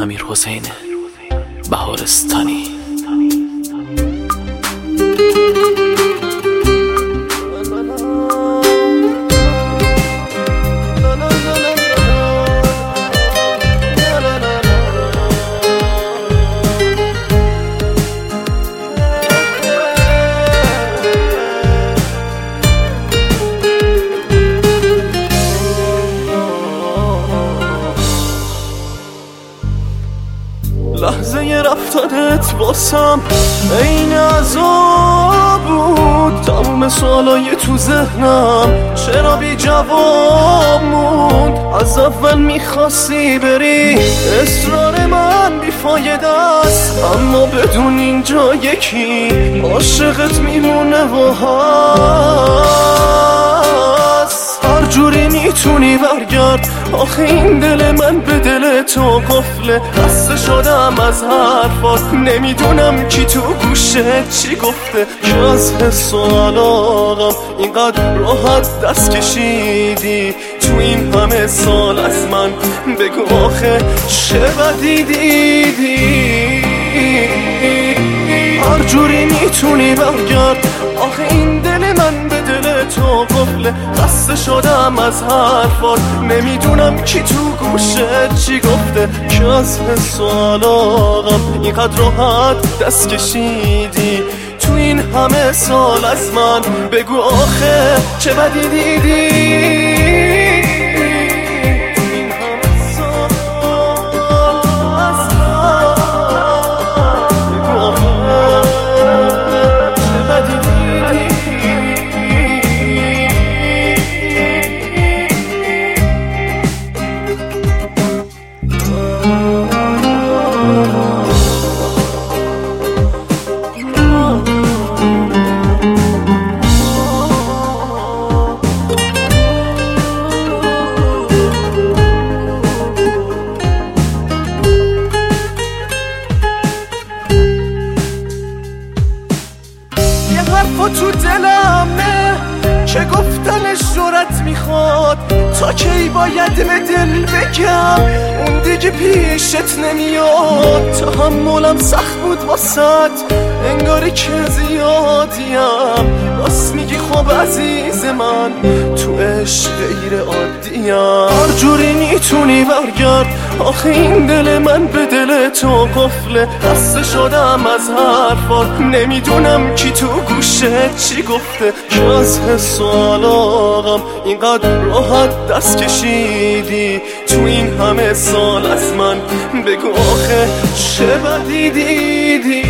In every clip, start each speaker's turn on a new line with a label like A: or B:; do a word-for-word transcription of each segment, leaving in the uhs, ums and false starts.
A: امیر حسین بهارستانی.
B: لحظه رفتنت واسم عین عذاب بود. تموم سوالای تو ذهنم چرا بی جواب موند. از اول میخواستی بری، اصرار من بیفایده است، اما بدون اینجا یکی عاشقت میمونه و هست. هر جوری میتونی برگرد، آخه این دل من به دل تو قفله. خسته شدم از حرفات، نمیدونم کی تو گوشه چی گفته. که از حس و علاقم اینقدر راحت دست کشیدی. تو این همه سال از من بگو آخه چه بدی دیدی. هر جوری میتونی برگرد، آخه این دل من به دل تو قفله. خسته شدم از حرفات، نمیدونم کی تو گوشه چی گفته. که از حس و علاقم اینقدر راحت دست کشیدی. تو این همه سال از من بگو آخه چه بدی دیدی. حرفا تو دلمه که گفتنش جرأت میخواد. تا کی باید به دل بگم اون دیگه پیشت نمیاد. تحملم سخت بود واسد، انگاری که زیادیم. راست میگی خب عزیز من، تو عشق غیر عادیم. هر جوری میتونی برگرد، آخه این دل من به دل تو قفله. خسته شدم از حرفات، نمیدونم کی تو گوشه چی گفته. که از حس و علاقم اینقدر راحت دست کشیدی. تو این همه سال از من بگو آخه چه بدی دیدی.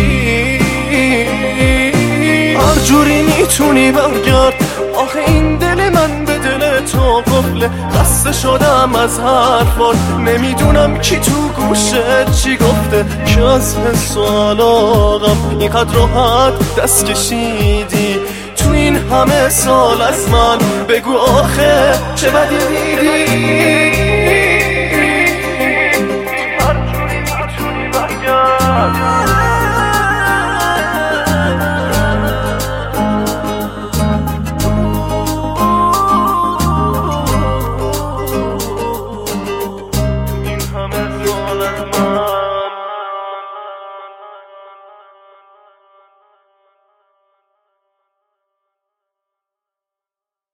B: هر جوری میتونی برگرد، آخه این دل من به دل تو قفله. خسته شدم از حرفات، نمیدونم کی تو گوشه چی گفته. که از حس و علاقم اینقدر راحت دست کشیدی. تو این همه سال از من بگو آخه چه بدی دیدی.